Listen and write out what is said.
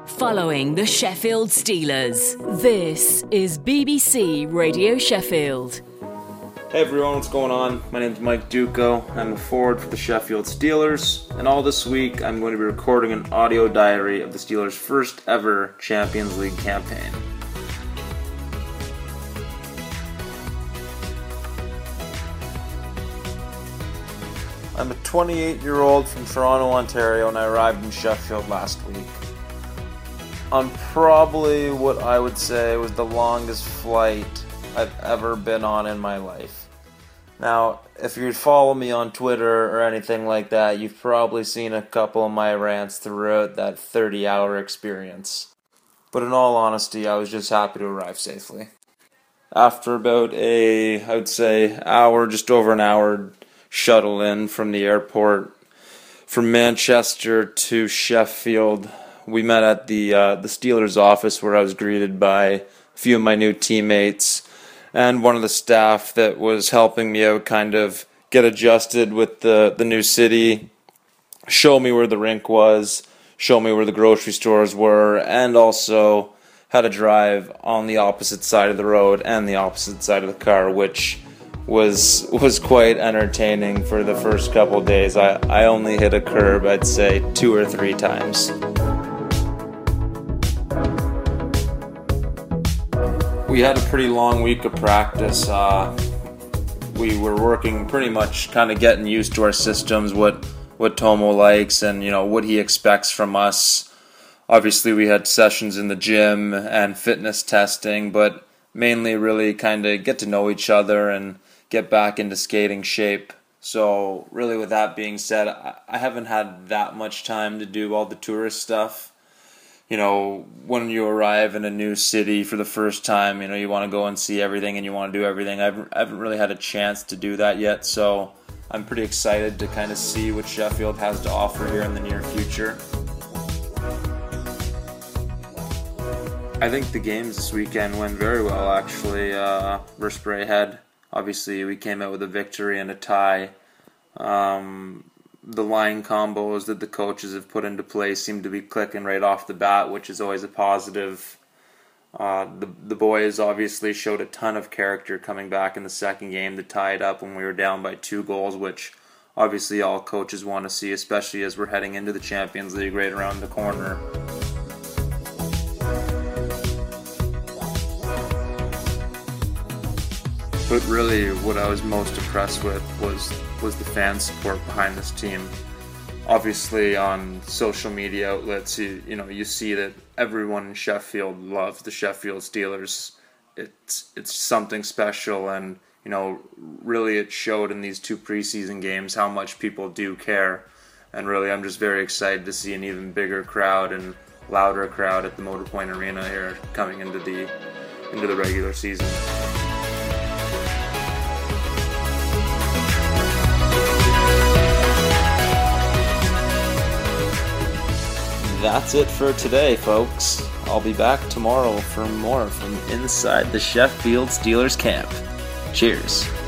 Following the Sheffield Steelers. This is BBC Radio Sheffield. Hey everyone, what's going on? My name is Mike Duco. I'm a forward for the Sheffield Steelers, and all this week I'm going to be recording an audio diary of the Steelers' first ever Champions League campaign. I'm a 28-year-old from Toronto, Ontario, and I arrived in Sheffield last week. On probably what I would say was the longest flight I've ever been on in my life. Now, if you follow me on Twitter or anything like that, you've probably seen a couple of my rants throughout that 30-hour experience. But in all honesty, I was just happy to arrive safely. After about just over an hour shuttle in from the airport from Manchester to Sheffield, we met at the Steelers office where I was greeted by a few of my new teammates and one of the staff that was helping me out kind of get adjusted with the new city, show me where the rink was, show me where the grocery stores were, and also how to drive on the opposite side of the road and the opposite side of the car, which was quite entertaining for the first couple of days. I only hit a curb, I'd say, 2 or 3 times. We had a pretty long week of practice. We were working pretty much kind of getting used to our systems, what Tomo likes and, what he expects from us. Obviously, we had sessions in the gym and fitness testing, but mainly really kind of get to know each other and get back into skating shape. So really, with that being said, I haven't had that much time to do all the tourist stuff. When you arrive in a new city for the first time, you want to go and see everything and you want to do everything. I haven't really had a chance to do that yet, so I'm pretty excited to kind of see what Sheffield has to offer here in the near future. I think the games this weekend went very well, actually, versus Braehead. Obviously, we came out with a victory and a tie. The line combos that the coaches have put into place seem to be clicking right off the bat, which is always a positive. The boys obviously showed a ton of character coming back in the second game to tie it up when we were down by 2 goals, which obviously all coaches want to see, especially as we're heading into the Champions League right around the corner. But really, what I was most impressed with was the fan support behind this team. Obviously, on social media outlets, you see that everyone in Sheffield loves the Sheffield Steelers. It's something special, and really it showed in these 2 preseason games how much people do care. And really, I'm just very excited to see an even bigger crowd and louder crowd at the Motorpoint Arena here coming into the regular season. That's it for today, folks. I'll be back tomorrow for more from inside the Sheffield Steelers camp. Cheers.